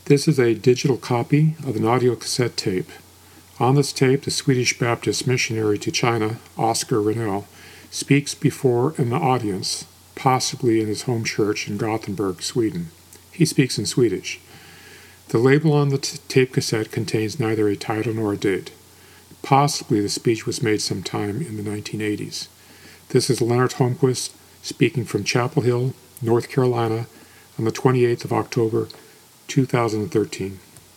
This is a digital copy of an audio cassette tape. On this tape, the Swedish Baptist missionary to China, Oscar Renell, speaks before an audience, possibly in his home church in Gothenburg, Sweden. He speaks in Swedish. The label on the tape cassette contains neither a title nor a date. Possibly the speech was made sometime in the 1980s. This is Leonard Holmquist speaking from Chapel Hill, North Carolina, on the 28th of October, 2013.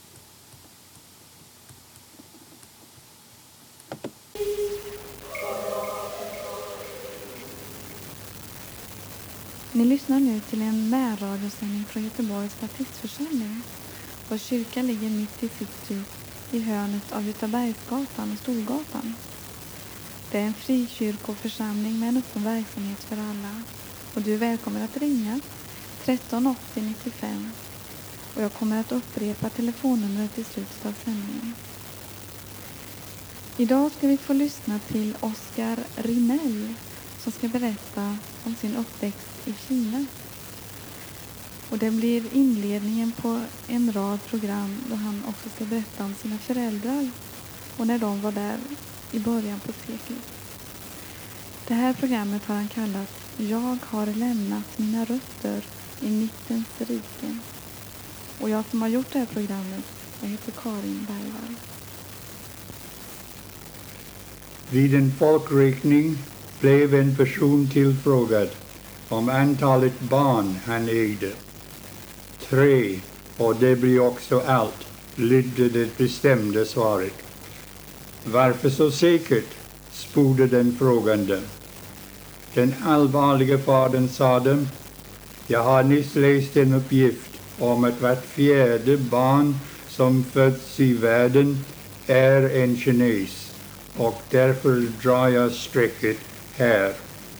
Ni lyssnar nu till en närradiosändning från Göteborgs baptistförsamling. Vår kyrka ligger mitt i city i hörnet av Götabergsgatan och Storgatan. Det är en frikyrkoförsamling med en öppen verksamhet för alla. Och du är välkommen att ringa 13 80 95. Och jag kommer att upprepa telefonnumret i slutet av sändningen. Idag ska vi få lyssna till Oscar Renell som ska berätta om sin uppväxt i Kina. Och det blir inledningen på en rad program då han också ska berätta om sina föräldrar och när de var där i början på seklet. Det här programmet har han kallat Jag har lämnat mina rötter i mittens rike. Och jag som har gjort det här programmet, jag heter Karin Bergvall. Vid en folkräkning blev en person tillfrågad om antalet barn han ägde. 3, och det blir också allt, lydde det bestämda svaret. Varför så säkert? Sporde den frågande. Den allvarliga fadern sade, jag har nyss läst en uppgift om att vart fjärde barn som föds i världen är en kines, och därför drar jag strecket här.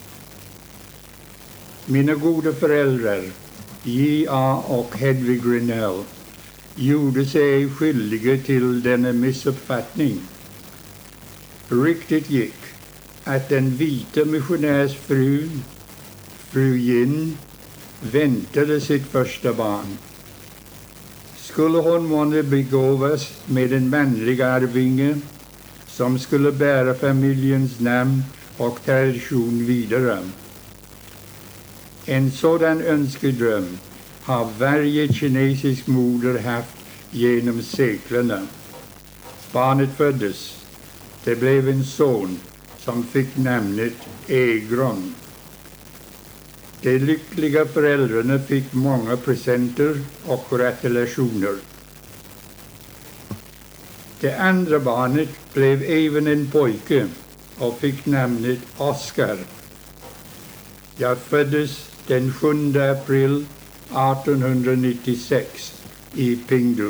Mina goda föräldrar, J.A. och Hedvig Renell, gjorde sig skyldiga till denna missuppfattning. Ryktet gick att den vita missionärsfrun, fru Yin, väntade sitt första barn. Skulle hon månne begåvas med en manlig arvinge som skulle bära familjens namn och tradition vidare. En sådan önskedröm har varje kinesisk moder haft genom seklerna. Barnet föddes. Det blev en son som fick namnet Egron. De lyckliga föräldrarna fick många presenter och gratulationer. Det andra barnet blev även en pojke och fick namnet Oscar. Jag föddes den 7 april 1896 i Pingdu.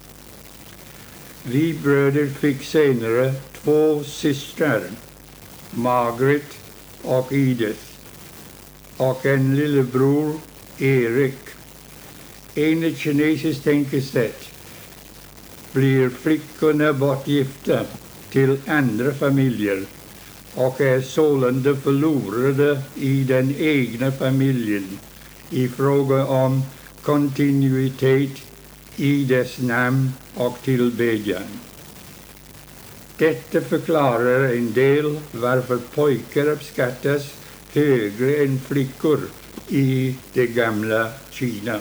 Vi bröder fick senare 2 systrar, Margaret och Edith, och en lillebror, Erik. Enligt kinesiskt tänkesätt blir flickorna bortgifta till andra familjer och är sålunda förlorade i den egna familjen i fråga om kontinuitet i dess namn och tillbedjan. Detta förklarar en del varför pojkar uppskattas högre än flickor i det gamla Kina.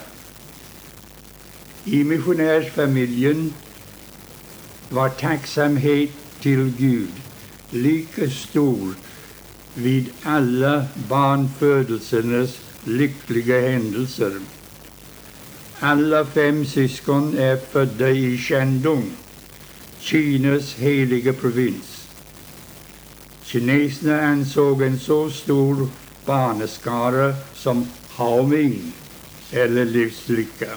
I missionärsfamiljen var tacksamhet till Gud lika stor vid alla barnfödelsernas lyckliga händelser. Alla 5 syskon är födda i Shandong, Kinas heliga provins. Kineserna ansåg en så stor barneskara som Haoming, eller livslycka.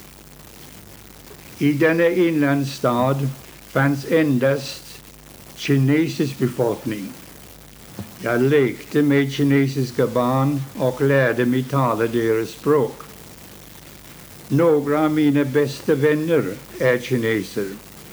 I denna inlandsstad fanns endast kinesisk befolkning. Jag lekte med kinesiska barn och lärde mig tala deras språk. Några av mina bästa vänner är kineser.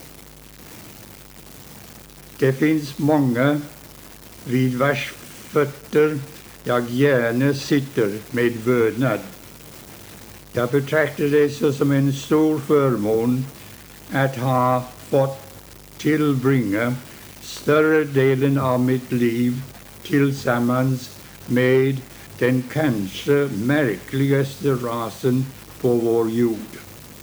Det finns många vid vars fötter jag gärna sitter med vördnad. Jag betraktar det som en stor förmån att ha fått tillbringa större delen av mitt liv tillsammans med den kanske märkligaste rasen på vår jord.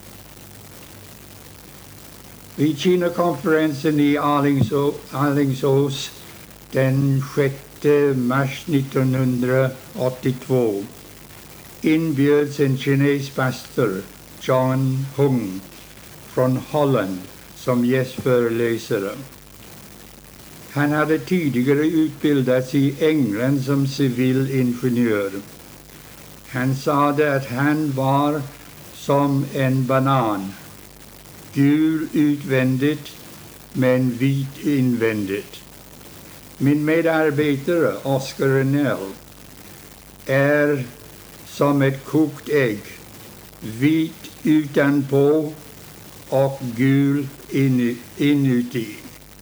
Vid Kinakonferensen i Alingsås den 6 mars 1982 inbjöds en kinesisk pastor, John Hung, från Holland som gästföreläsare. Han hade tidigare utbildats i England som civilingenjör. Han sade att han var som en banan, gul utvändigt men vit invändigt. Min medarbetare Oscar Renell är som ett kokt ägg, vit utanpå och gul inuti.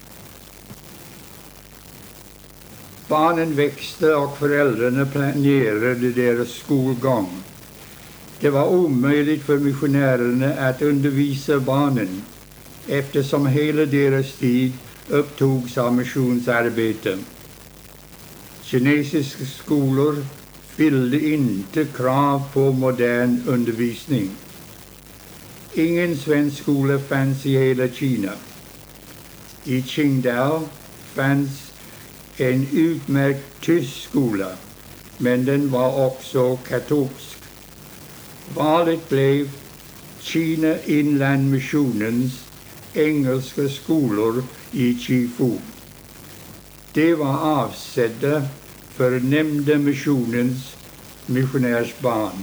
Barnen växte och föräldrarna planerade deras skolgång. Det var omöjligt för missionärerna att undervisa barnen eftersom hela deras tid upptogs av missionsarbete. Kinesiska skolor fyllde inte krav på modern undervisning. Ingen svensk skola fanns i hela Kina. I Qingdao fanns en utmärkt tysk skola, men den var också katolsk. Valet blev Kina Inland Missionens engelska skolor i Chifu. De var avsedda för nämnda missionens missionärsbarn.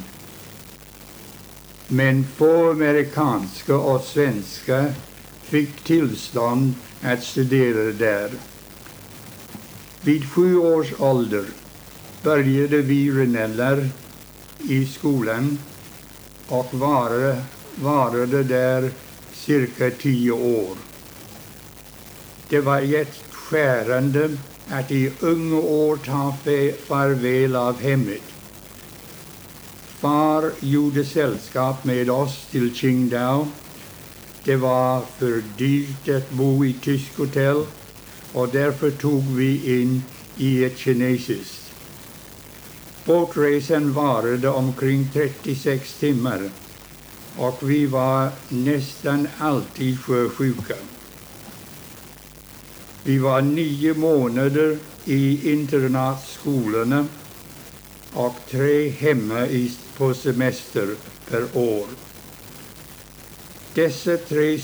Men få amerikanska och svenska fick tillstånd att studera där. Vid 7 års ålder började vi Renellar i skolan och varade där cirka 10 år. Det var hjärtskärande att i unga år ta farväl av hemmet. Far gjorde sällskap med oss till Qingdao. Det var för dyrt att bo i tysk hotell och därför tog vi in i ett kinesiskt. Båtresan varade omkring 36 timmar och vi var nästan alltid sjösjuka. Vi var 9 månader i internatskolorna och 3 hemma på semester per år. Dessa 3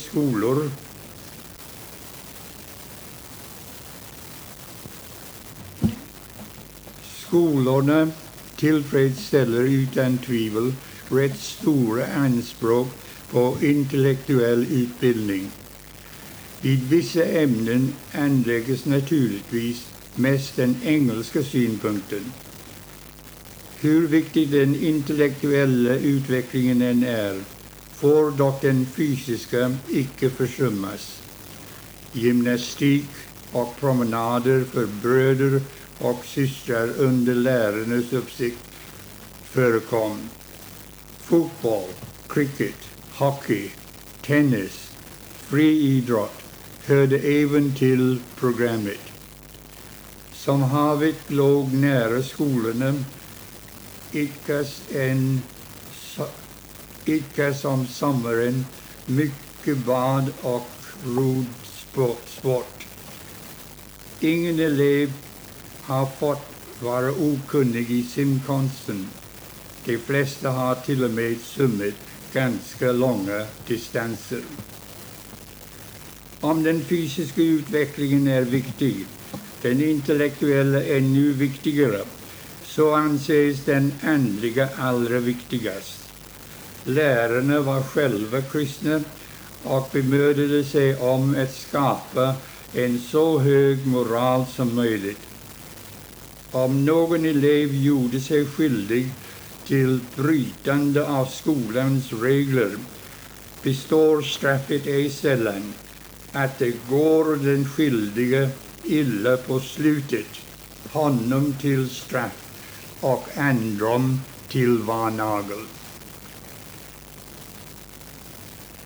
skolorna tillfredsställer utan tvivel rätt stora anspråk på intellektuell utbildning. Vid vissa ämnen anläggs naturligtvis mest den engelska synpunkten. Hur viktig den intellektuella utvecklingen än är, får dock den fysiska icke försummas. Gymnastik och promenader för bröder och systrar under lärarnas uppsikt förekom. Fotboll, cricket, hockey, tennis, friidrott hörde även till programmet. Som havet låg nära skolorna idkas om sommaren mycket bad och rodsport. Ingen elev har fått vara okunnig i simkonsten. De flesta har till och med simmat ganska långa distanser. Om den fysiska utvecklingen är viktig, den intellektuella ännu viktigare, så anses den andliga allra viktigast. Lärarna var själva kristna och bemödade sig om att skapa en så hög moral som möjligt. Om någon elev gjorde sig skyldig till brytande av skolans regler, består straffet ej sällan att det går den skyldige illa på slutet, honom till straff och androm till varnagel.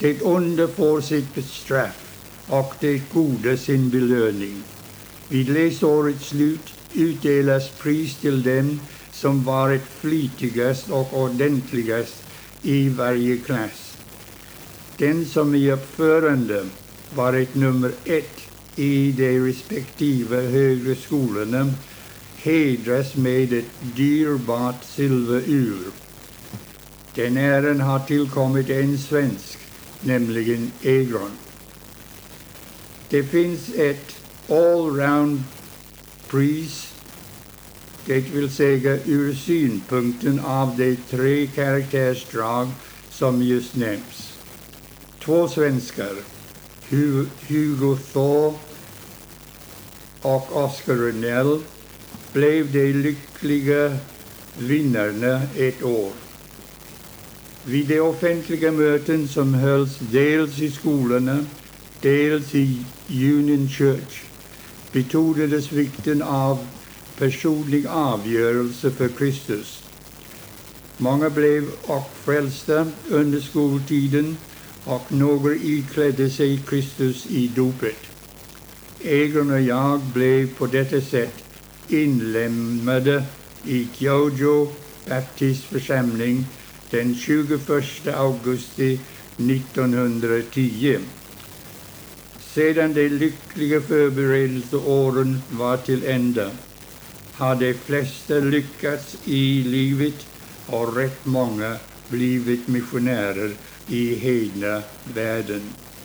Det onda får sitt bestraff och det goda sin belöning. Vid läsårets slut utdelas pris till dem som varit flitigast och ordentligast i varje klass. Den som i uppförande varit nummer 1 i de respektive högre skolorna hedras med ett dyrbart silverur. Den äran har tillkommit en svensk, nämligen Egron. Det finns ett allround-pris, det vill säga ur synpunkten av de 3 karaktärsdrag som just nämns. 2 svenskar, Hugo Thor och Oscar Rynell, blev de lyckliga vinnarna ett år. Vid de offentliga möten som hölls dels i skolorna, dels i Union Church betonades vikten av personlig avgörelse för Kristus. Många blev och frälsta under skoltiden och några iklädde sig Kristus i dopet. Egron och jag blev på detta sätt inlemmade i Kyojo Baptist församling den 21 augusti 1910. Sedan de lyckliga förberedelseåren var till ända har de flesta lyckats i livet och rätt många blivit missionärer i hedna världen.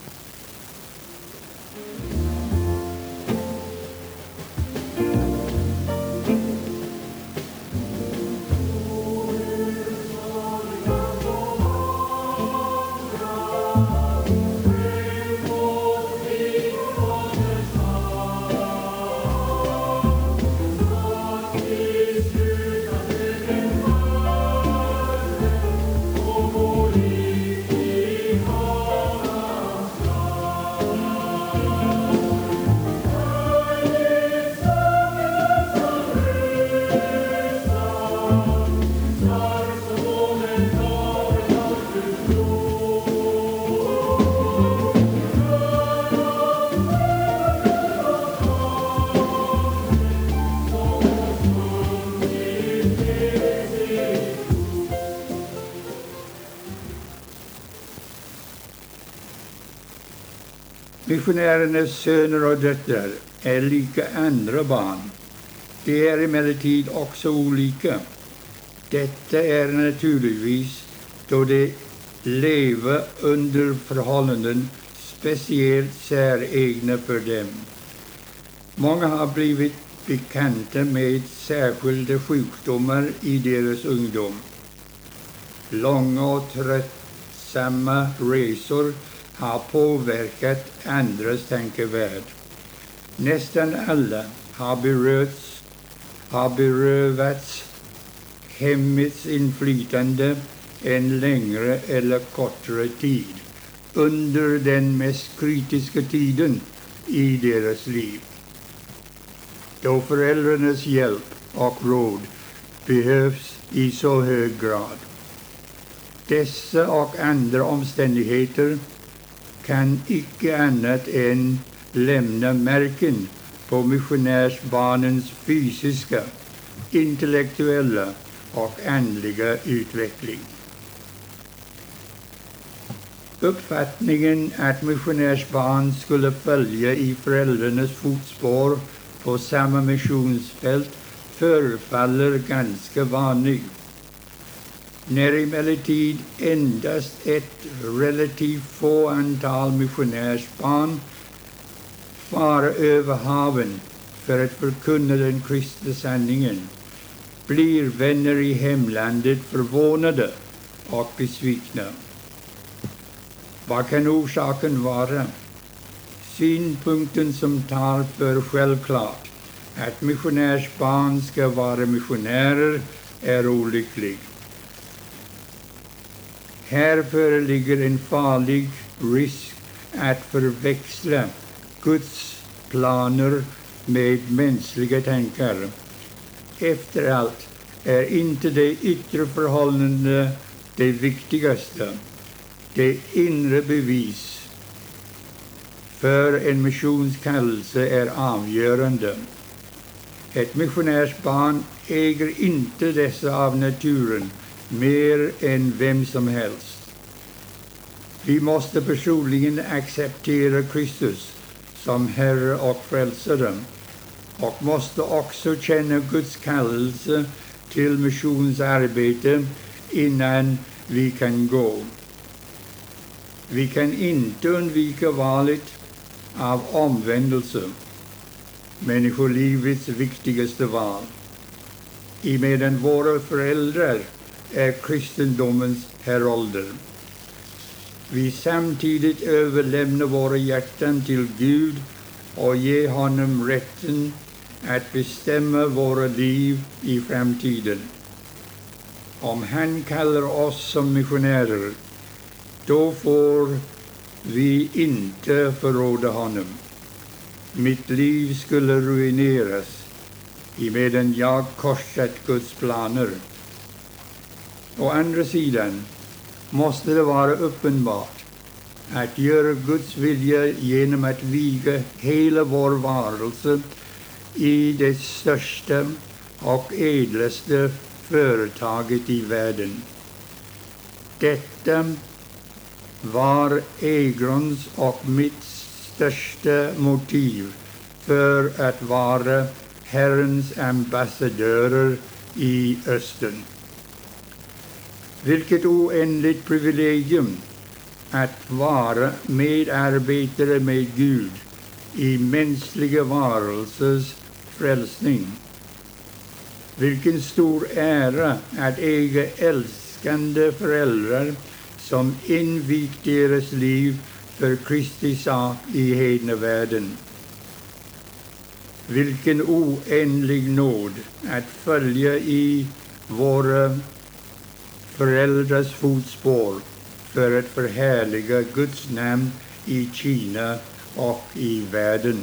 Missionärernas söner och döttrar är lika andra barn. De är emellertid också olika. Detta är naturligtvis då de lever under förhållanden speciellt säregna för dem. Många har blivit bekanta med särskilda sjukdomar i deras ungdom. Långa och tröttsamma resor har påverkat andras tankevärld. Nästan alla har berövats hemmets inflytande en längre eller kortare tid under den mest kritiska tiden i deras liv, då föräldrarnas hjälp och råd behövs i så hög grad. Dessa och andra omständigheter kan icke annat än lämna märken på missionärsbarnens fysiska, intellektuella och andliga utveckling. Uppfattningen att missionärsbarn skulle följa i föräldrarnas fotspår på samma missionsfält förefaller ganska vanlig. När emellertid endast ett relativt få antal missionärsbarn far över haven för att förkunna den kristna sanningen, blir vänner i hemlandet förvånade och besvikna. Vad kan orsaken vara? Synpunkten som tar för självklart att missionärsbarn ska vara missionärer är olycklig. Här föreligger en farlig risk att förväxla Guds planer med mänskliga tankar. Efter allt är inte de yttre förhållandena det viktigaste, Det inre bevis för en missionskallelse är avgörande. Ett missionärsbarn äger inte dessa av naturen mer än vem som helst. Vi måste personligen acceptera Kristus som Herre och Frälsare och måste också känna Guds kallelse till missionsarbete innan vi kan gå. Vi kan inte undvika valet av omvändelse, människolivets viktigaste val. Emedan våra föräldrar är kristendomens härolder. Vi samtidigt överlämnar våra hjärtan till Gud och ger honom rätten att bestämma våra liv i framtiden. Om han kallar oss som missionärer, då får vi inte förråda honom. Mitt liv skulle ruineras emedan jag korsat Guds planer. Å andra sidan måste det vara uppenbart att göra Guds vilja genom att viga hela vår varelse i det största och ädlaste företaget i världen. Detta var Egrons och mitt största motiv för att vara Herrens ambassadörer i Östern. Vilket oändligt privilegium att vara medarbetare med Gud i mänskliga varelsers frälsning. Vilken stor ära att äga älskande föräldrar som invigt deras liv för Kristi sak i hednavärlden. Vilken oändlig nåd att följa i våra föräldrars fotspår för att förhärliga Guds namn i Kina och i världen.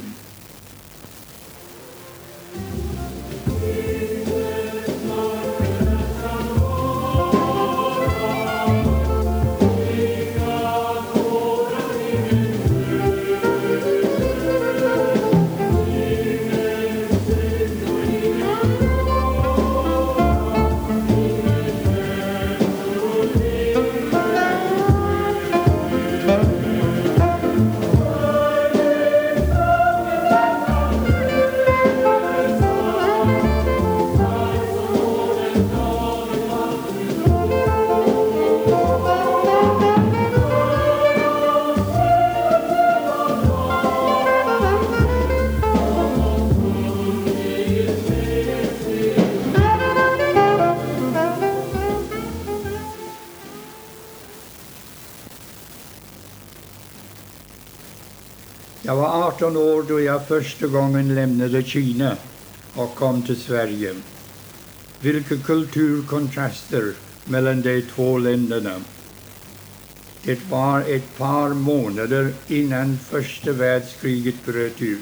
Jag var 18 år då jag första gången lämnade Kina och kom till Sverige. Vilka kulturkontraster mellan de två länderna. Det var ett par månader innan första världskriget bröt ut.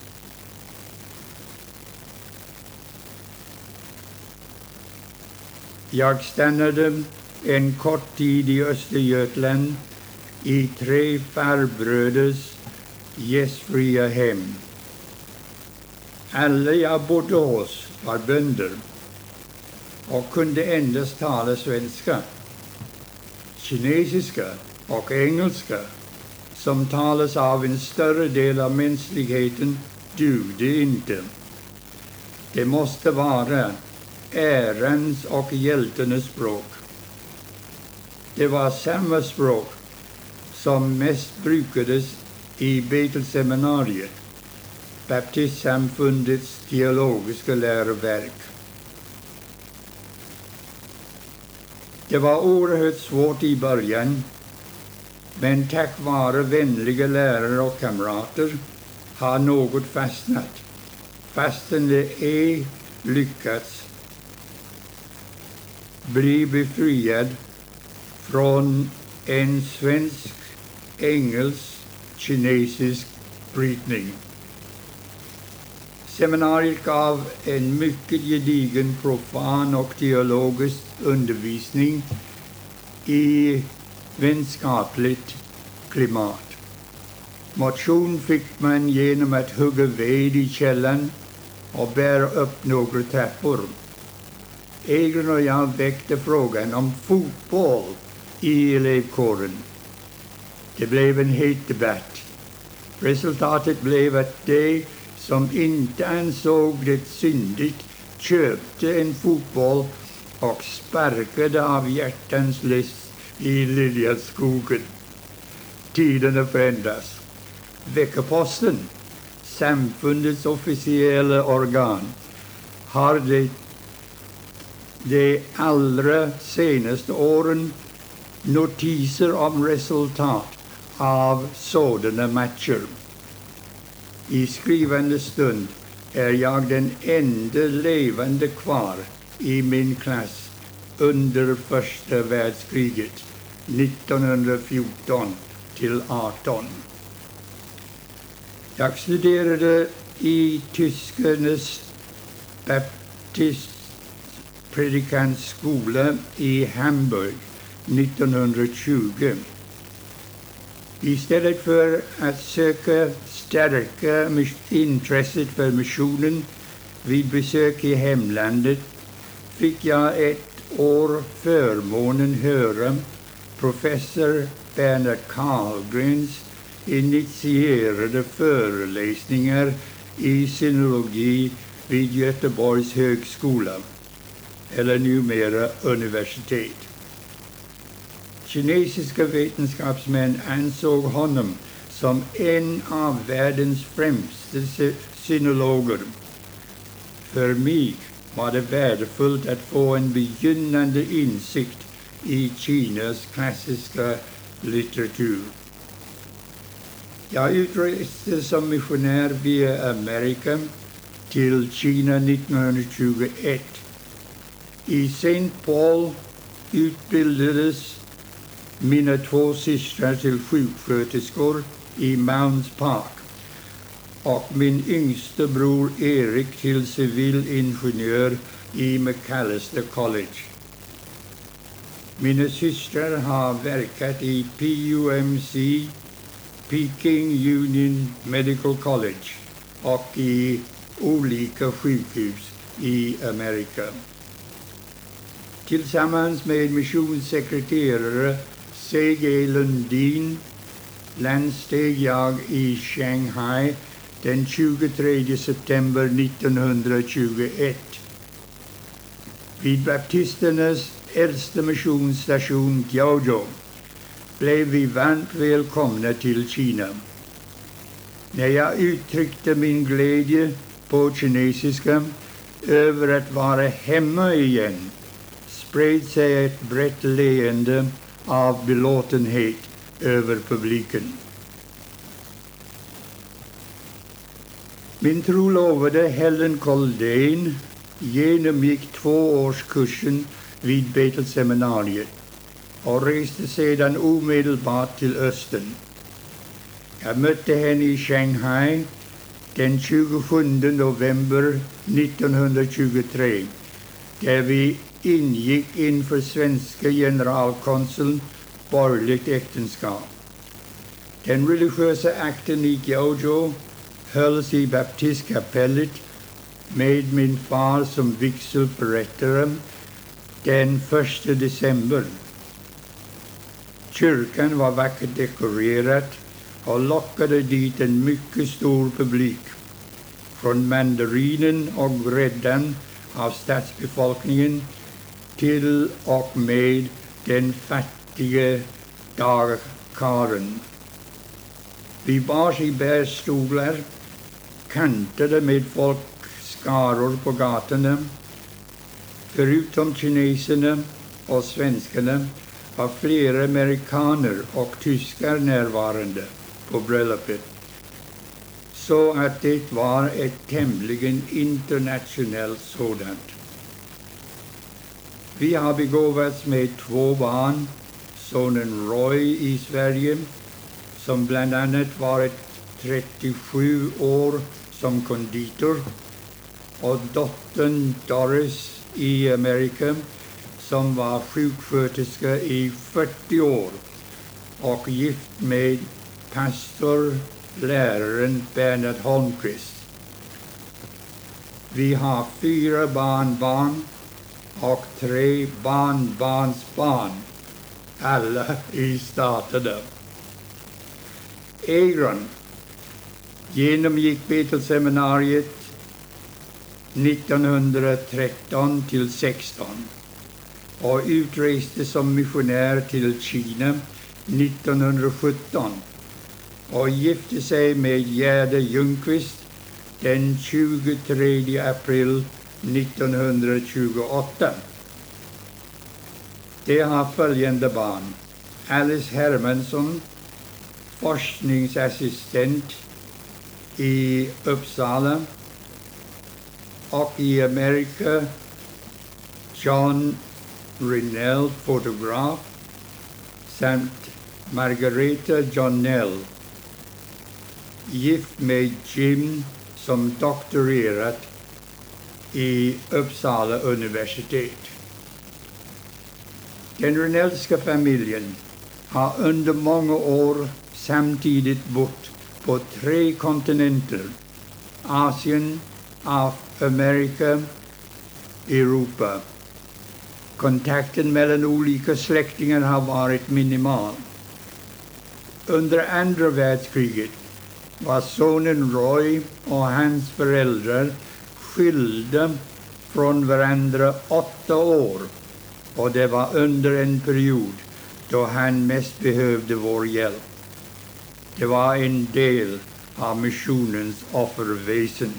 Jag stannade en kort tid i Östergötland i 3 farbröders gästfria hem. Alla jag bodde hos var bönder och kunde endast tala svenska. Kinesiska och engelska, som talas av en större del av mänskligheten, dugde inte. Det måste vara ärans och hjältarnas språk. Det var samma språk som mest brukades i Betelseminariet, baptistsamfundets teologiska läroverk. Det var oerhört svårt i början, men tack vare vänliga lärare och kamrater har något fastnat, fastän det ej lyckats bli befriad från en svensk, engelsk, kinesisk brytning. Seminariet gav en mycket gedigen profan och teologisk undervisning i vänskapligt klimat. Motion fick man genom att hugga ved i källan och bära upp några trappor. Egon och jag väckte frågan om fotboll i elevkåren. Det blev en het debatt. Resultatet blev att de som inte ansåg det syndigt köpte en fotboll och sparkade av hjärtans list i Liljaskogen. Tiderna förändras. Veckoposten, samfundets officiella organ, har de allra senaste åren notiser om resultat av sådana matcher. I skrivande stund är jag den enda levande kvar i min klass under första världskriget 1914 till 18. Jag studerade i tyskarnas baptistpredikantskola i Hamburg 1920. Istället för att söka stärka intresset för missionen vid besök i hemlandet fick jag ett år förmånen höra professor Bernhard Karlgrens initierade föreläsningar i synologi vid Göteborgs högskola, eller numera universitet. Kinesiska vetenskapsmän ansåg honom som en av världens främsta synologer. För mig var det värdefullt att få en begynnande insikt i Kinas klassiska litteratur. Jag utreste som missionär via Amerika till Kina 1921. I St. Paul utbildades mina två systrar till sjuksköterskor i Mounds Park och min yngste bror Erik till civilingenjör i Macalester College. Mina systrar har verkat i PUMC, Peking Union Medical College och i olika sjukhus i Amerika. Tillsammans med missionssekreterare C.G. Lundin landsteg jag i Shanghai den 23 september 1921. Vid baptisternas äldsta missionsstation Jiaozhou blev vi varmt välkomna till Kina. När jag uttryckte min glädje på kinesiska över att vara hemma igen spred sig ett brett leende av belåtenhet över publiken. Min trolovade Helen Koldén genomgick 2-årskursen vid Betelseminariet och reste sedan omedelbart till östen. Jag mötte henne i Shanghai den 27 november 1923, där vi ingick inför svenska generalkonsuln borgerligt äktenskap. Den religiösa akten i Jiaozhou hölls i baptistkapellet med min far som vigselförrättare den 1 december. Kyrkan var vackert dekorerad och lockade dit en mycket stor publik. Från mandarinen och gräddan av stadsbefolkningen till och med den fattige dagkaren. Vi bars i bärstolar, kantade med folkskaror på gatorna. Förutom kineserna och svenskarna var flera amerikaner och tyskar närvarande på bröllopet, så att det var ett tämligen internationellt sådant. Vi har begåvats med 2 barn, sonen Roy i Sverige, som bland annat varit 37 år som konditor, och dottern Doris i Amerika, som var sjuksköterska i 40 år och gift med pastor, läraren Bernhard Holmqvist. Vi har 4 barnbarn och 3 barnbarnsbarn, alla i staterna. Egon genomgick Betelseminariet 1913 till 16 och utreste som missionär till Kina 1917 och gifte sig med Gerda Ljungqvist den 23 april 1928. De har följande barn: Alice Hermansson, forskningsassistent i Uppsala, och i Amerika John Rinell, fotograf, samt Margareta Jonell, gift med Jim, som doktorerat i Uppsala universitet. Den Rinellska familjen har under många år samtidigt bott på 3 kontinenter: Asien, Amerika, Europa. Kontakten mellan olika släktingar har varit minimal. Under andra världskriget var sonen Roy och hans föräldrar skilda från varandra 8 år, och det var under en period då han mest behövde vår hjälp. Det var en del av missionens offerväsen.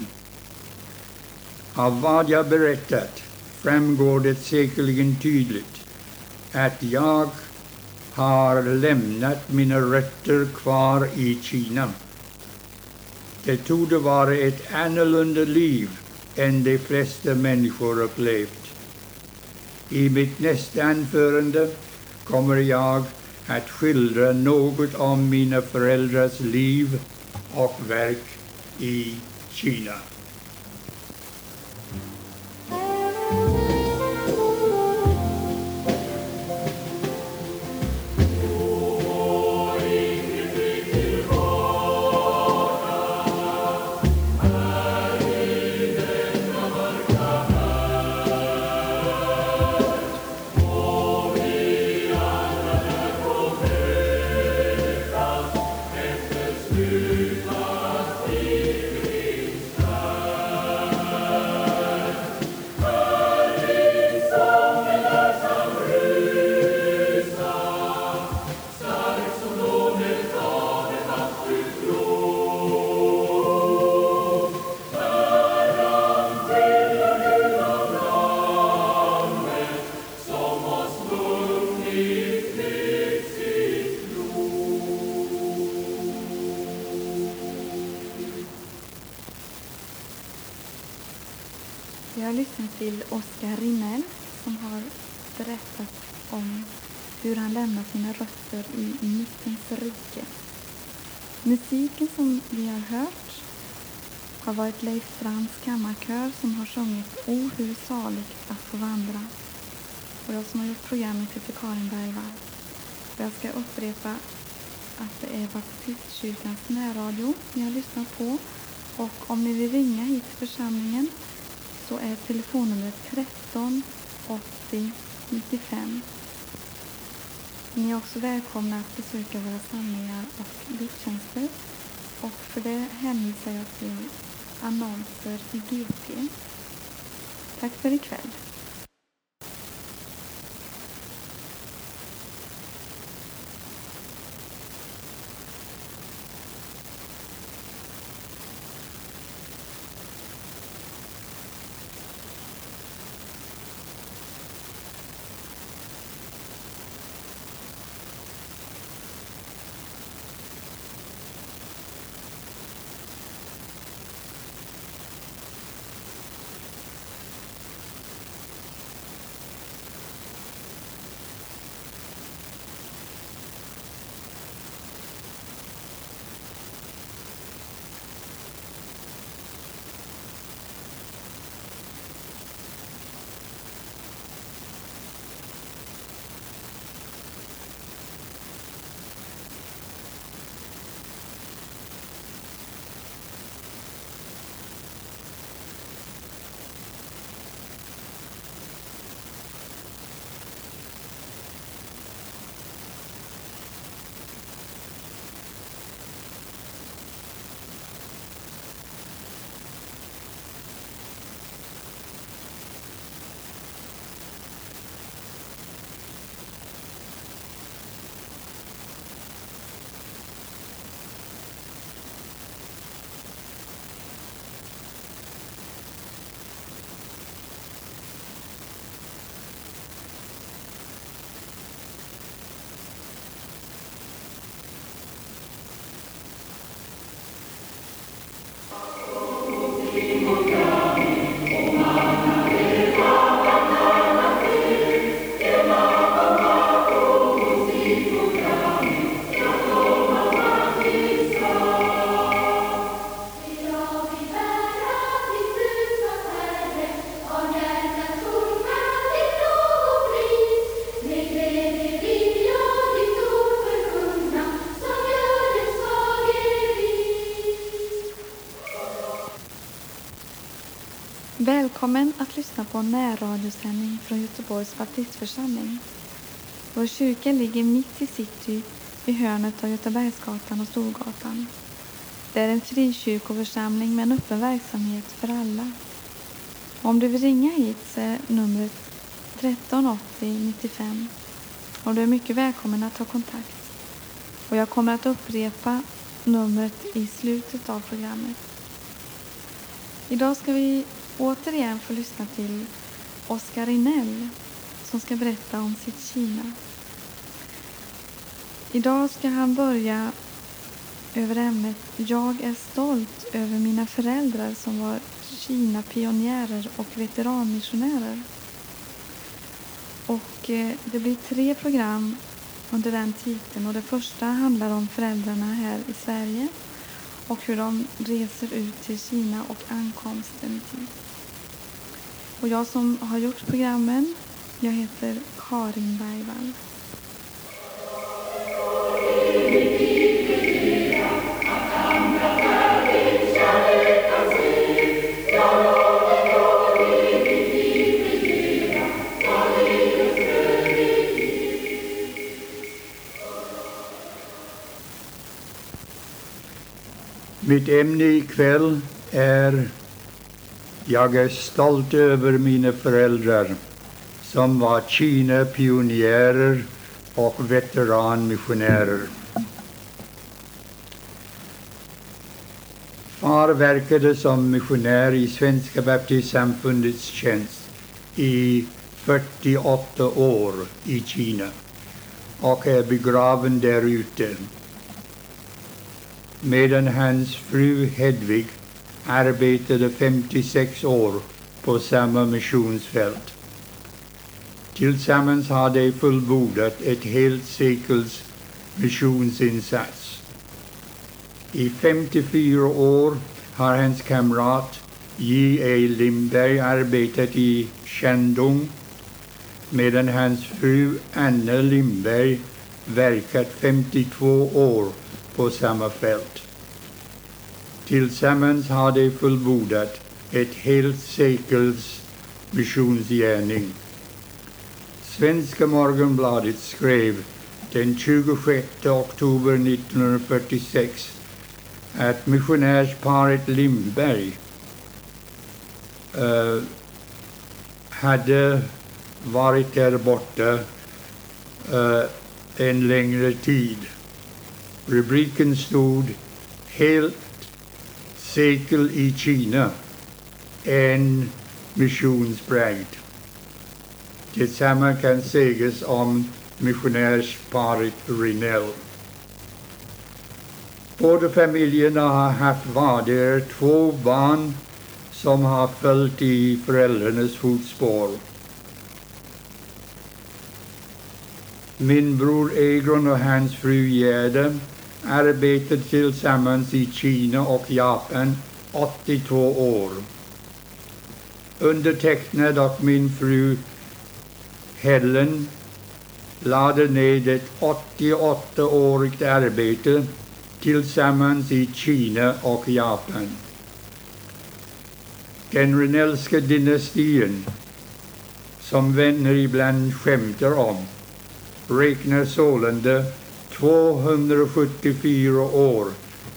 Av vad jag berättat framgår det säkerligen tydligt att jag har lämnat mina rötter kvar i Kina. Det torde vara ett annorlunda liv än de flesta människor upplevt. I mitt nästa anförande kommer jag att skildra något om mina föräldrars liv och verk i Kina. Vi har lyssnat till Oskar Rinell som har berättat om hur han lämnar sina rötter i Mittens rike. Musiken som vi har hört har varit Leif Strands kammarkör som har sjungit O hur saligt att få vandra. Och jag som har gjort programmet heter Karin Bergvall. Och jag ska upprepa att det är Baptistkyrkans närradio ni har lyssnat på. Och om ni vill ringa hit till församlingen så är telefonnumret 13 80 95. Ni är också välkomna att besöka våra samlingar och gudstjänster. Och för det hänvisar jag till annonser i GP. Tack för ikväll. Välkommen att lyssna på en närradiosändning från Göteborgs baptistförsamling. Vår kyrka ligger mitt i city vid hörnet av Göteborgsgatan och Storgatan. Det är en frikyrkoförsamling med en öppen verksamhet för alla. Om du vill ringa hit så är numret 1380 95. Och du är mycket välkommen att ta kontakt. Och jag kommer att upprepa numret i slutet av programmet. Idag ska vi återigen få lyssna till Oskar Rinell som ska berätta om sitt Kina. Idag ska han börja över ämnet Jag är stolt över mina föräldrar som var Kina-pionjärer och veteranmissionärer. Och det blir 3 program under den titeln. Och det första handlar om föräldrarna här i Sverige och hur de reser ut till Kina och ankomsten dit. Och jag som har gjort programmen, jag heter Karin Bergvall. Mitt ämne ikväll är Jag är stolt över mina föräldrar som var Kina-pionjärer och veteranmissionärer. Far verkade som missionär i Svenska baptistsamfundets tjänst i 48 år i Kina och är begraven där ute. Medan hans fru Hedvig arbetade 56 år på samma missionsfält. Tillsammans har de fullbordat ett helt sekels missionsinsats. I 54 år har hans kamrat J.A. Lindberg arbetat i Shandong, medan hans fru Anna Lindberg verkat 52 år på samma fält. Tillsammans har de fullbordat ett helt sekels missionsgärning. Svenska Morgonbladet skrev den 26 oktober 1946 att missionärsparet Lindberg hade varit där borta en längre tid. Rubriken stod Helt sekel i Kina, en missionsbragd. Detsamma kan sägas om missionärsparet Rinell. Båda familjerna har haft vardera 2 barn som har följt i föräldrarnas fotspår. Min bror Egon och hans fru Gerda arbetade tillsammans i Kina och Japan 82 år. Undertecknad och min fru Helen lade ned ett 88-årigt arbete tillsammans i Kina och Japan. Den Rinellska dynastin, som vänner ibland skämtar om, räknar sålunda 274 år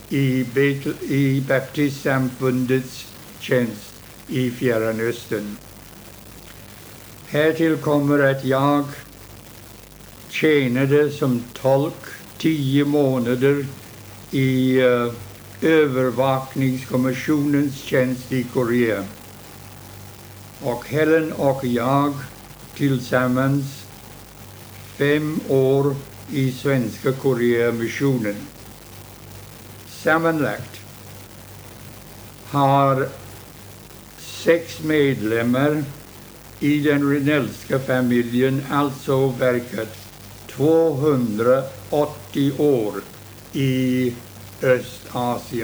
i baptistsamfundets tjänst i Fjärran Östern. Härtill kommer att jag tjänade som tolk 10 månader i övervakningskommissionens tjänst i Korea. Och Helen och jag tillsammans 5 år i Svenska Koreamissionen. Sammanlagt har 6 medlemmar i den Rinellska familjen alltså verkat 280 år i Östasien.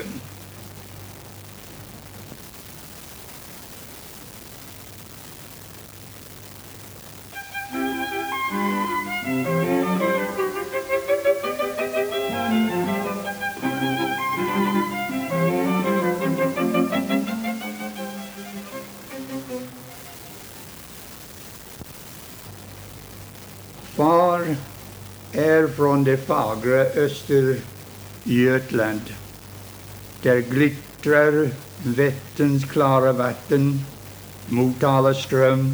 från det fagra Östergötland. Där glittrar Vätterns klara vatten, Motala ström,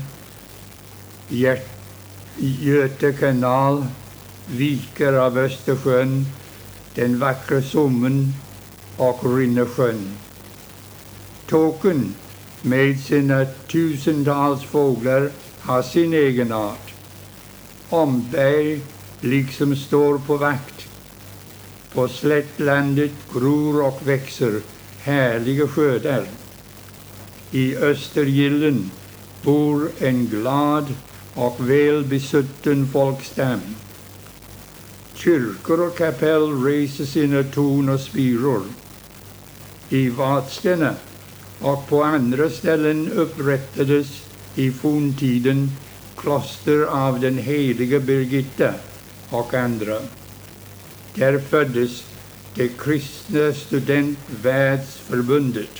Göta kanal, viker av Östersjön, den vackra Sommen och Rinnesjön. Tåkern med sina tusentals fåglar har sin egen art. Omberg liksom står på vakt. På slättlandet gror och växer härliga skördar. I Östergillen bor en glad och väl besutten folkstam. Kyrkor och kapell reser sina torn och spiror. I Vadstena och på andra ställen upprättades i forntiden kloster av den heliga Birgitta och andra. Där föddes det kristna studentvärldsförbundet.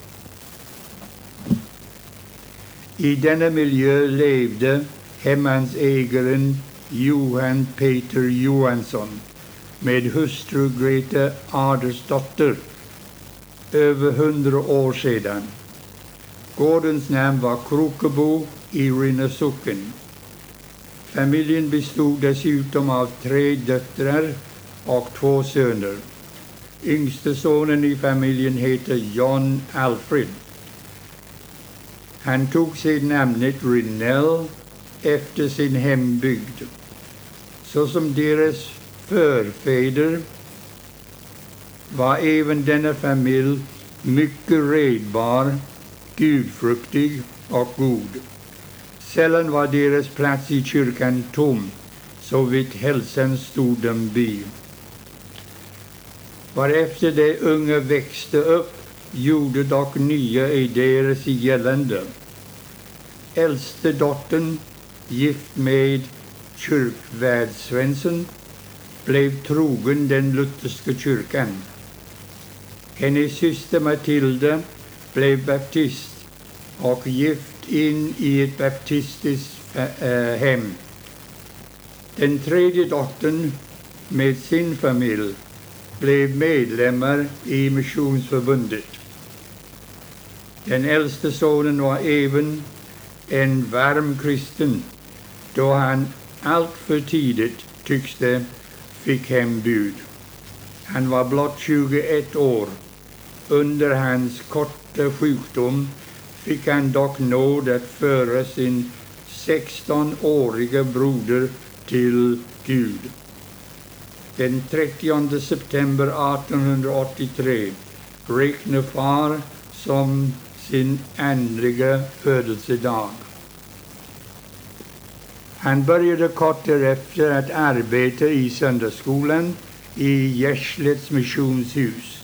I denna miljö levde hemmansägaren Johan Peter Johansson med hustru Greta Adersdotter över 100 år sedan. Gårdens namn var Krokebo i Rinne socken. Familjen bestod dessutom av 3 döttrar och 2 söner. Yngste sonen i familjen heter John Alfred. Han tog sig namnet Rinnell efter sin hembygd. Så som deras förfäder var även denna familj mycket redbar, gudfruktig och god. Sällan var deras plats i kyrkan tom, så vitt hälsan stod dem bi. Varefter de unga växte upp gjorde dock nya idéer sig gällande. Äldste dottern, gift med kyrkvärd-Svensson, blev trogen den lutherska kyrkan. Hennes syster Matilda blev baptist och gift in i ett baptistiskt hem. Den tredje dottern med sin familj blev medlemmar i missionsförbundet. Den äldste sonen var även en varm kristen, då han allt för tidigt, tycks det, fick hembud. Han var blott 21 år. Under hans korta sjukdom fick han dock nåd att föra sin 16-åriga broder till Gud. Den 30 september 1883 räknar far som sin andliga födelsedag. Han började kort därefter att arbeta i söndagsskolan i Gärslets missionshus.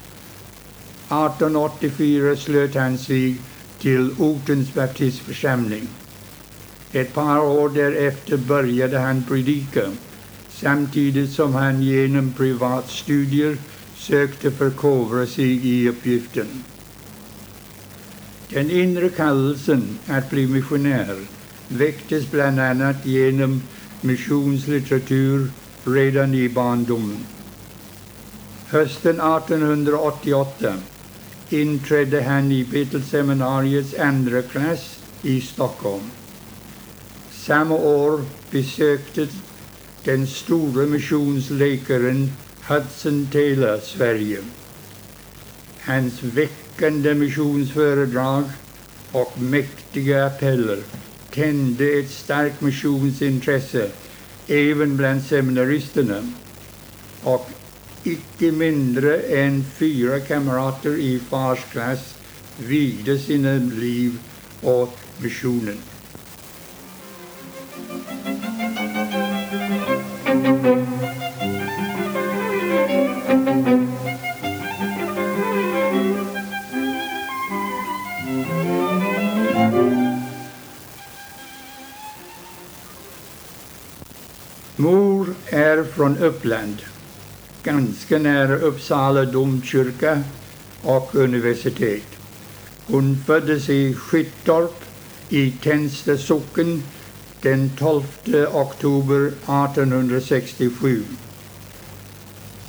1884 slöt han sig till ortens baptistförsamling. Ett par år därefter började han predika, samtidigt som han genom privatstudier sökte förkovra sig i uppgiften. Den inre kallelsen att bli missionär väcktes bland annat genom missionslitteratur redan i barndomen. Hösten 1888 inträdde han i Betelseminariets andra klass i Stockholm. Samma år besökte den stora missionsläkaren Hudson Taylor Sverige. Hans väckande missionsföredrag och mäktiga appeller tände ett starkt missionsintresse även bland seminaristerna, och icke mindre än 4 kamrater i fars klass vigde sina liv åt missionen. Mor är från Uppland, ganska nära Uppsala domkyrka och universitet. Hon föddes i Skyttorp i Tensta socken den 12 oktober 1867.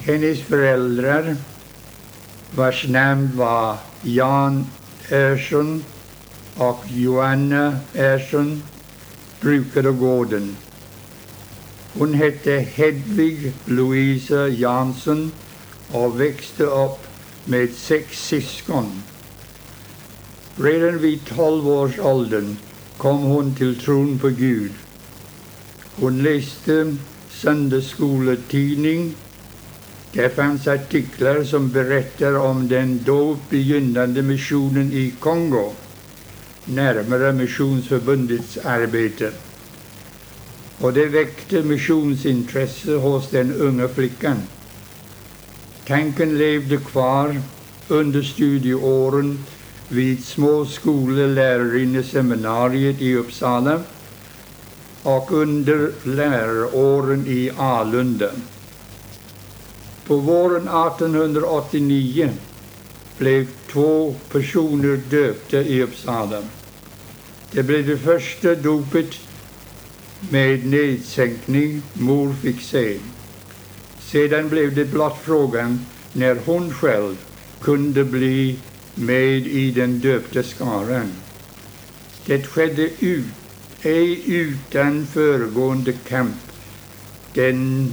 Hennes föräldrar, vars namn var Jan Ersson och Joanna Ersson, brukade gården. Hon hette Hedvig Louisa Jansson och växte upp med 6 syskon. Redan vid 12 års åldern kom hon till tron på Gud. Hon läste söndagsskoletidning. Det fanns artiklar som berättar om den då begynnande missionen i Kongo, närmare Missionsförbundets arbete. Och det väckte missionsintresse hos den unga flickan. Tanken levde kvar under studieåren vid småskolelärarinneseminariet i Uppsala och under läraråren i Alunda. På våren 1889 blev 2 personer döpta i Uppsala. Det blev det första dopet med nedsänkning mor fick se. Sedan blev det blott frågan när hon själv kunde bli med i den döpta skaran. Det skedde ej utan föregående kamp den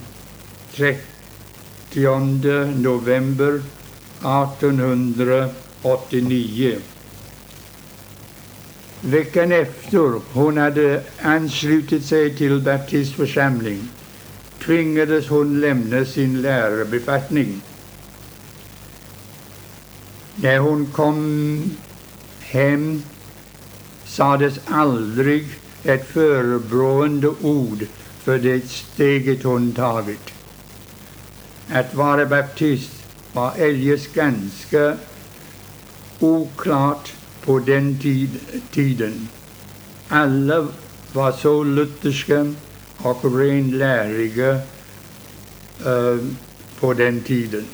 30 november 1889. Veckan efter hon hade anslutit sig till baptistförsamling tvingades hon lämna sin lärarbefattning. När hon kom hem sades aldrig ett förebrående ord för det steget hon tagit. Att vara baptist var eljest ganska oklart på den tiden. Alla var så lutherska och renläriga på den tiden.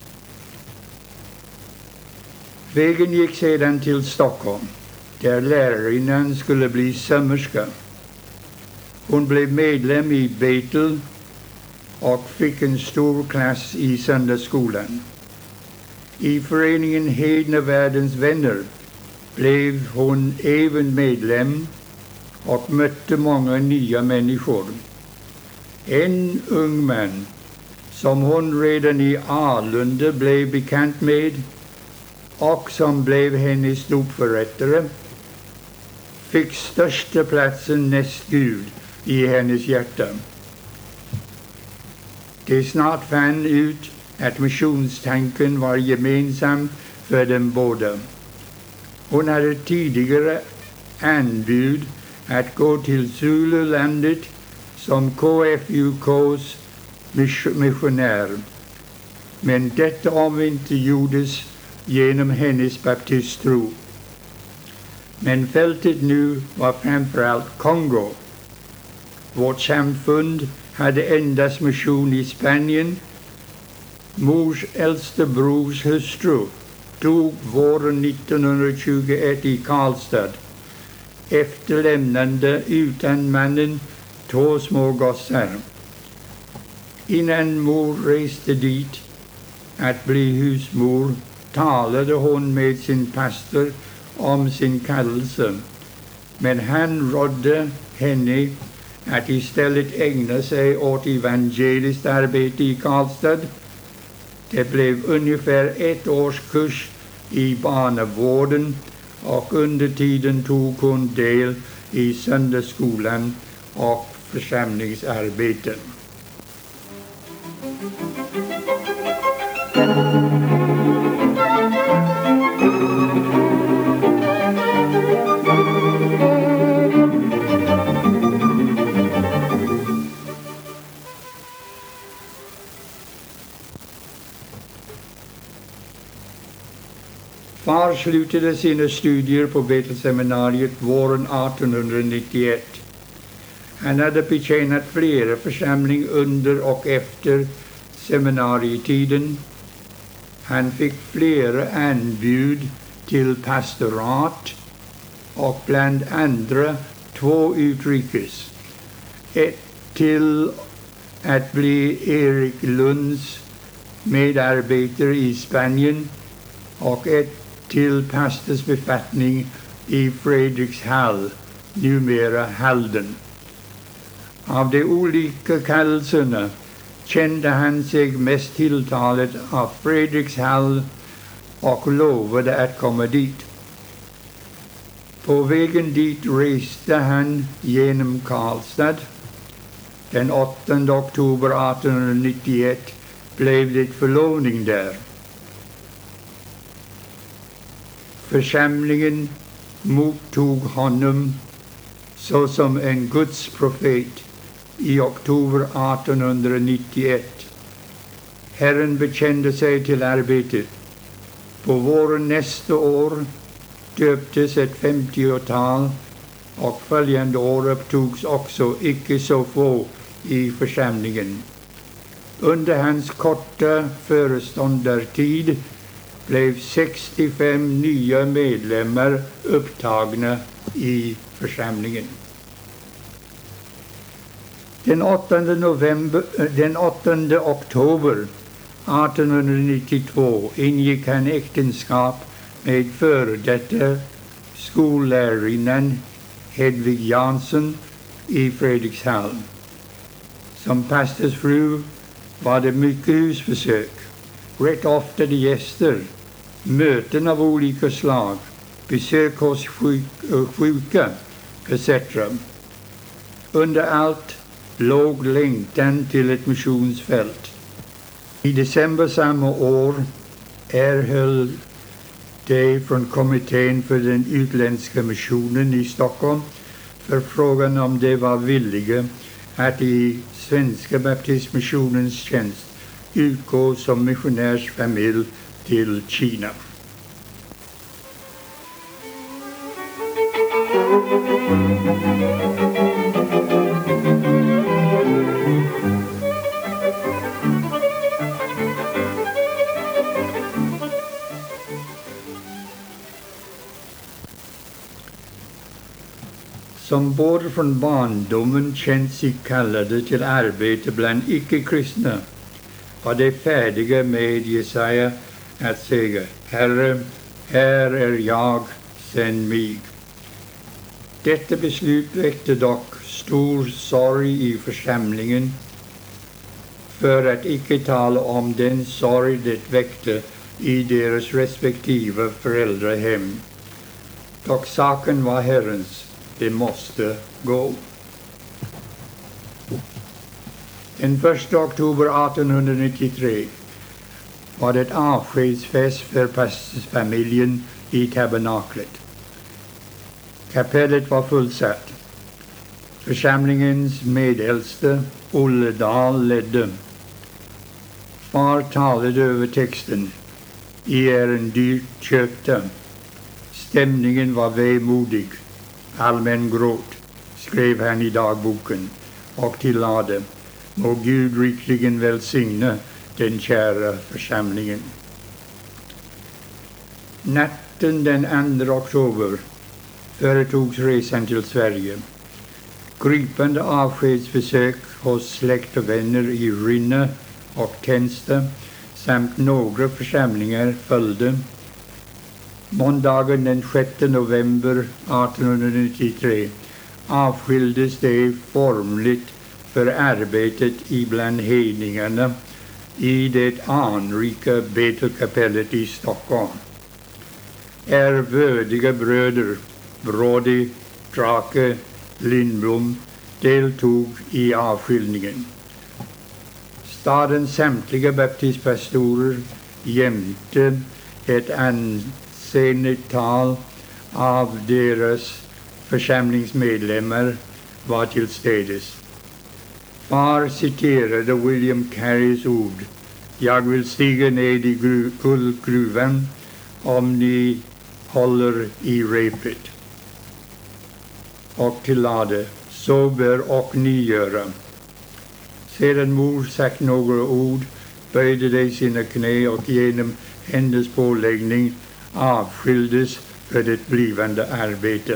Vägen gick sedan till Stockholm, där lärarinnan skulle bli sömmerska. Hon blev medlem i Bethel och fick en stor klass i söndagsskolan. I föreningen Hedna världens vänner blev hon även medlem och mötte många nya människor. En ung man som hon redan i Alunda blev bekant med och som blev hennes dopförrättare fick största platsen näst Gud i hennes hjärta. De snart fann ut att missionstanken var gemensam för dem båda. Hon hade tidigare anbud att gå till Zululandet som KFUKs missionär. Men detta omintetgjordes genom hennes baptisttro. Men fältet nu var framförallt Kongo. Vårt samfund hade endast mission i Spanien. Mors äldste brors hustru dog våren 1921 i Karlstad, efterlämnande utan mannen 2 små gossar. Innan mor reste dit att bli husmor talade hon med sin pastor om sin kallelse, men han rådde henne att istället ägna sig åt evangeliskt arbete i Karlstad. Det blev ungefär 1 års kurs i barnavården och under tiden tog hon del i söndagsskolan och församlingsarbeten. Far slutade sina studier på Betelseminariet våren 1891. Han hade betjänat flera församling under och efter seminarietiden. Han fick flera anbud till pastorat och bland andra 2 utrikes. Ett till att bli Erik Lunds medarbetare i Spanien och ett till pastorsbefattning i Fredrikshall, numera Halden. Av de olika kallelserna kände han sig mest tilltalad av Fredrikshall och lovade att komma dit. På vägen dit reste han genom Karlstad. Den 8 oktober 1891 blev det förlovning där. Församlingen mottog honom såsom en Guds profet i oktober 1891. Herren bekände sig till arbetet. På våren nästa år döptes ett 50-tal och följande år upptogs också icke så få i församlingen. Under hans korta föreståndartid blev 65 nya medlemmar upptagna i församlingen. Den 8 oktober 1892 ingick han äktenskap med före detta skollärarinnan Hedvig Jansson i Fredrikshall. Som pastorsfru var det mycket husbesök, rätt ofta de gäster, möten av olika slag, besök hos sjuka etc. Under allt låg längtan till ett missionsfält. I december samma år erhöll de från kommittén för den utländska missionen i Stockholm förfrågan om de var villiga att i Svenska baptistmissionens tjänst utgå som missionärsfamilj till Kina. Som både från barndomen känt sig kallade till arbete bland icke-kristna var de färdiga med Jesaja att säga: Herre, här är jag, sänd mig. Detta beslut väckte dock stor sorg i församlingen, för att icke tala om den sorg det väckte i deras respektive föräldrahem. Dock saken var Herrens. Det måste gå. Den 1 oktober 1893 var det avskedsfest för pastorsfamiljen i tabernaklet. Kapellet var fullsatt. Församlingens medelste, Olle Dahl, ledde. Far talade över texten: I är en dyrt köpta. Stämningen var vemodig. Allmän gråt, skrev han i dagboken och tillade: Må Gud rikligen välsigna den kära församlingen. Natten den 2 oktober företogs resan till Sverige. Gripande avskedsbesök hos släkt och vänner i Rinne och Tensta samt några församlingar följde. Måndagen den 6 november 1893 avskildes de formligt för arbetet ibland hedningarna i det anrika Betelkapellet i Stockholm. Ärvödiga bröder Brody, Drake, Lindblom deltog i avskiljningen. Stadens samtliga baptistpastorer jämte ett ansenligt tal av deras församlingsmedlemmar var tillstädes. Far citerade William Carys ord: Jag vill stiga ned i guldgruvan om ni håller i repet. Och tillade: så bör och ni göra. Sedan mor sagt några ord böjde de sina knä och genom hennes påläggning avskildes för det blivande arbetet.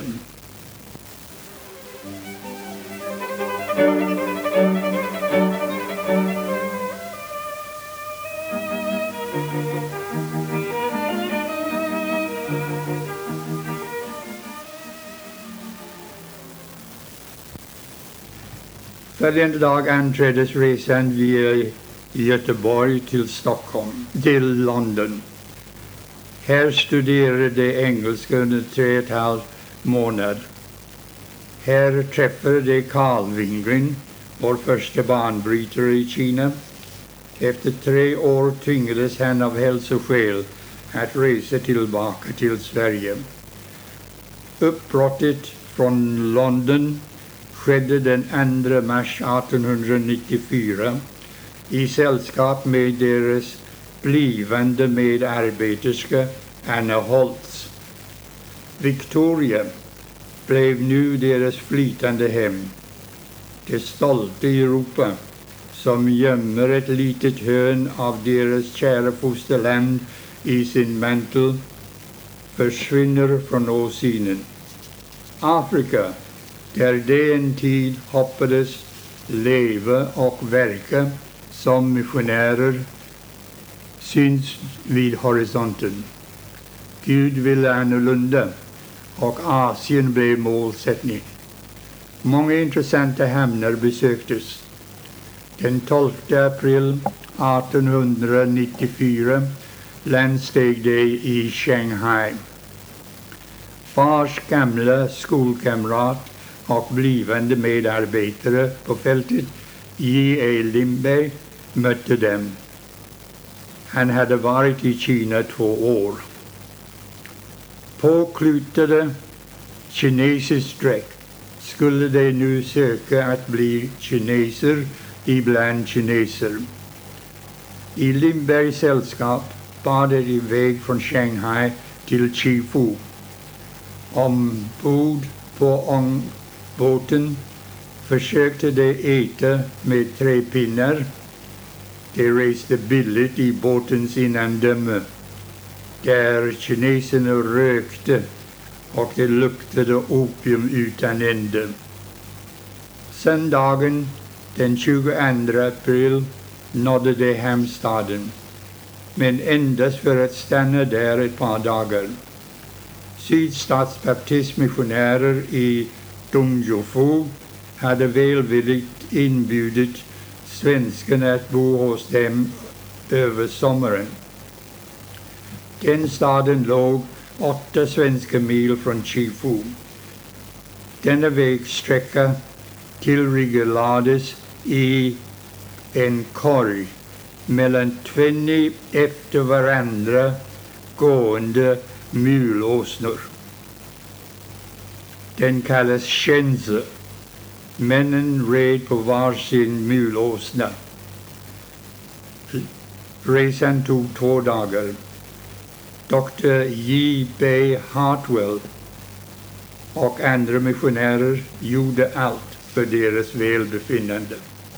Följande dag anträddes resan via Göteborg till London. Här studerade de engelska under 3,5 månader. Här träffade de Carl Wingren, vår första banbrytare i Kina. Efter 3 år tvingades han av hälsoskäl att resa tillbaka till Sverige. Uppbrottet från London skedde den 2 mars 1894 i sällskap med deras blivande medarbeterska Anna Holtz. Victoria blev nu deras flytande hem, det stolta Europa som gömmer ett litet hörn av deras kära fosterland i sin mantel, försvinner från åsynen. Afrika, där de en tid hoppades leva och verka som missionärer, syns vid horisonten. Gud ville annorlunda och Asien blev målsättning. Många intressanta hamnar besöktes. Den 12 april 1894 landsteg de i Shanghai. Fars gamla skolkamrat och blivande medarbetare på fältet, J.E. Lindberg, mötte dem. Han hade varit i Kina 2 år. Påklutade kinesisk dräkt skulle de nu söka att bli kineser ibland kineser. I Lindbergs sällskap bar de iväg från Shanghai till Chifu. Ombord på båten försökte de äta med träpinnar. De reste billigt i båtens innandöme, där kineserna rökte och det luktade opium utan ände. Söndagen den 22 april nådde de hemstaden, men endast för att stanna där ett par dagar. Sydstatsbaptistmissionärer i Dongzhou hade välvilligt inbjudit svenskarna att bo hos dem över sommaren. Den staden låg 8 svenska mil från Chifu. Denna vägsträcka tillryggalades i en korg mellan 20 efter varandra gående mulåsnor. Den kallas Shenzhe. Männen red på varsin mulåsna. Resan tog 2 dagar. Dr. J.B. Hartwell och andra missionärer gjorde allt för deras välbefinnande.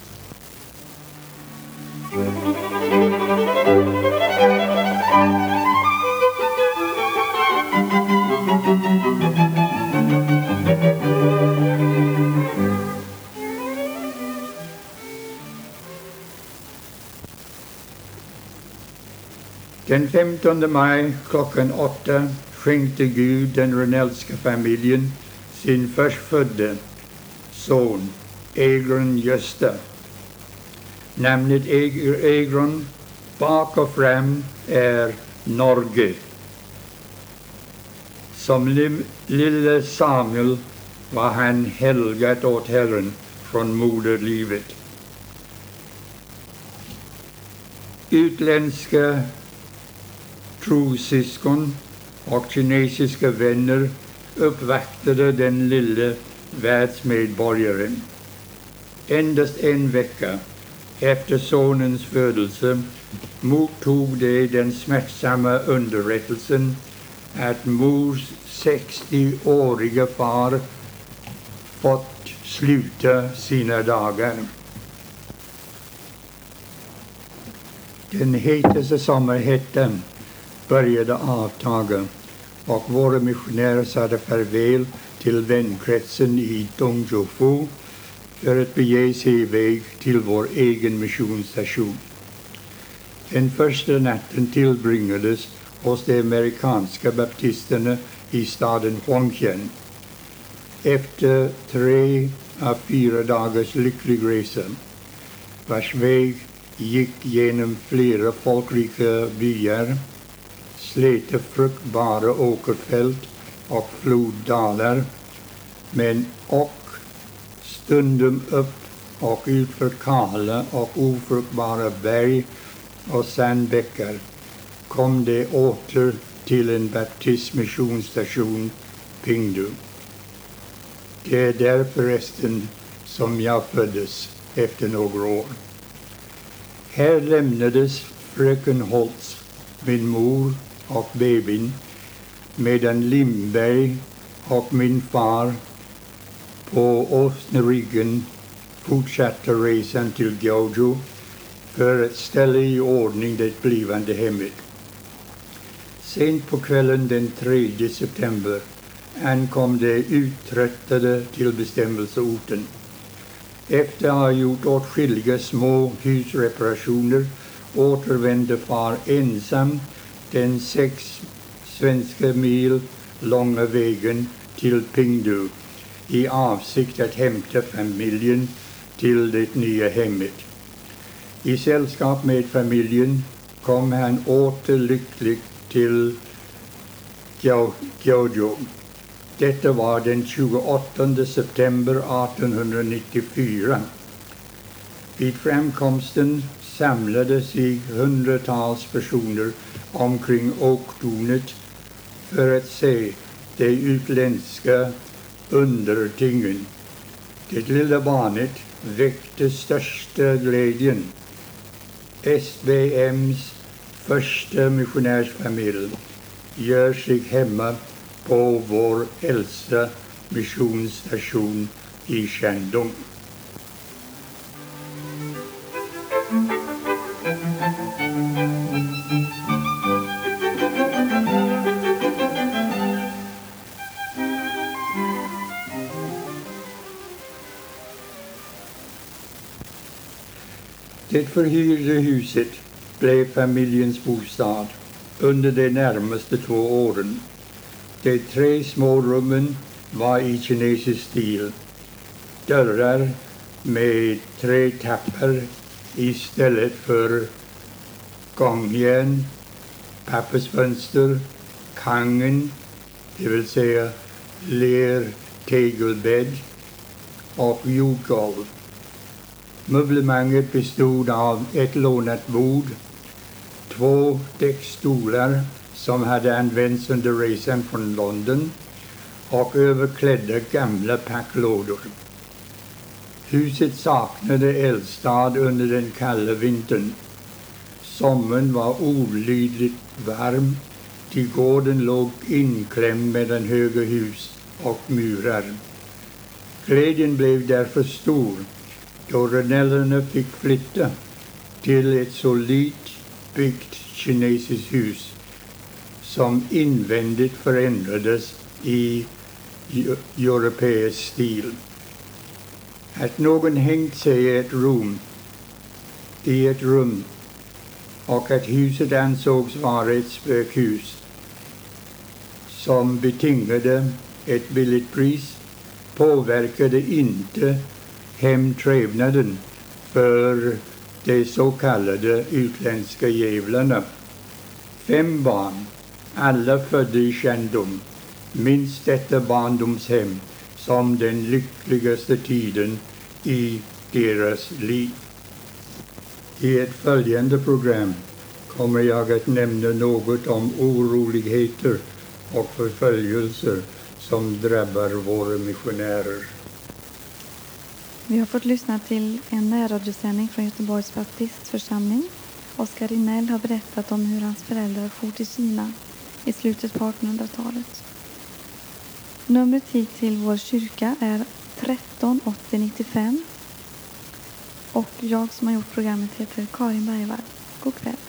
Den 15 maj klockan 8 skänkte Gud den Renellska familjen sin förstfödde son, Egron Gösta. Namnet Egron bak och fram är Norge. Som lille Samuel var han helgat åt Herren från moderlivet. Utländska trossyskon och kinesiska vänner uppvaktade den lille världsmedborgaren. Endast en vecka efter sonens födelse mottog de den smärtsamma underrättelsen att mors 60-åriga far fått sluta sina dagar. Den hetaste sommarhettan började avtaga och våra missionärer sade farväl till vänkretsen i Dongzhou för att bege sig iväg till vår egen missionsstation. Den första natten tillbringades hos de amerikanska baptisterna i staden Huangqian. Efter 3 à 4 dagars lycklig resa, vars väg gick genom flera folkrika byar, släta fruktbara åkerfält och floddalar, men och stundom upp och utför kala och ofruktbara berg och sandbäckar, kom de åter till en baptistmissionsstation, Pingdu. Det är där förresten som jag föddes efter några år. Här lämnades fröken Holtz, min mor och babyn, medan Lindberg och min far på åsneryggen fortsatte resan till Gyeongju för att ställa i ordning det blivande hemmet. Sent på kvällen den 3 september ankom de uttröttade till bestämmelseorten. Efter att ha gjort åtskilliga små husreparationer återvände far ensam den 6 svenska mil långa vägen till Pingdu i avsikt att hämta familjen till det nya hemmet. I sällskap med familjen kom han åter lyckligt till Gyeongju. Detta var den 28 september 1894. Vid framkomsten samlade sig hundratals personer omkring åktornet för att se de utländska undertingen. Det lilla barnet väckte största glädjen. SBMs första missionärsfamilj gör sig hemma på vår äldsta missionsstation i Shandong. Det förhyrda huset blev familjens bostad under de närmaste 2 åren. De 3 små rummen var i kinesisk stil. Dörrar med trätappar istället för gångjärn, pappersfönster, kangen, det vill säga lertegelbädd och jordgolv. Möblemanget bestod av ett lånat bord, 2 däckstolar som hade använts under resan från London och överklädda gamla packlådor. Huset saknade eldstad under den kalla vintern. Sommaren var olidligt varm, till gården låg inklämd mellan höga hus och murar. Glädjen blev därför stor då Renellerna fick flytta till ett solidt byggt kinesiskt hus som invändigt förändrades i europeisk stil. Att någon hängt sig i ett rum och att huset ansågs vara ett spökhus som betingade ett billigt pris påverkade inte hemtrevnaden för de så kallade utländska djävlarna. 5 barn, alla födda i Shandong, minns detta barndomshem som den lyckligaste tiden i deras liv. I ett följande program kommer jag att nämna något om oroligheter och förföljelser som drabbar våra missionärer. Vi har fått lyssna till en närradiosändning från Göteborgs baptistförsamling. Oskar Rinell har berättat om hur hans föräldrar for till Kina i slutet på 1800-talet. Numret hit till vår kyrka är 13 80 95. Och jag som har gjort programmet heter Karin Bergvall. God kväll.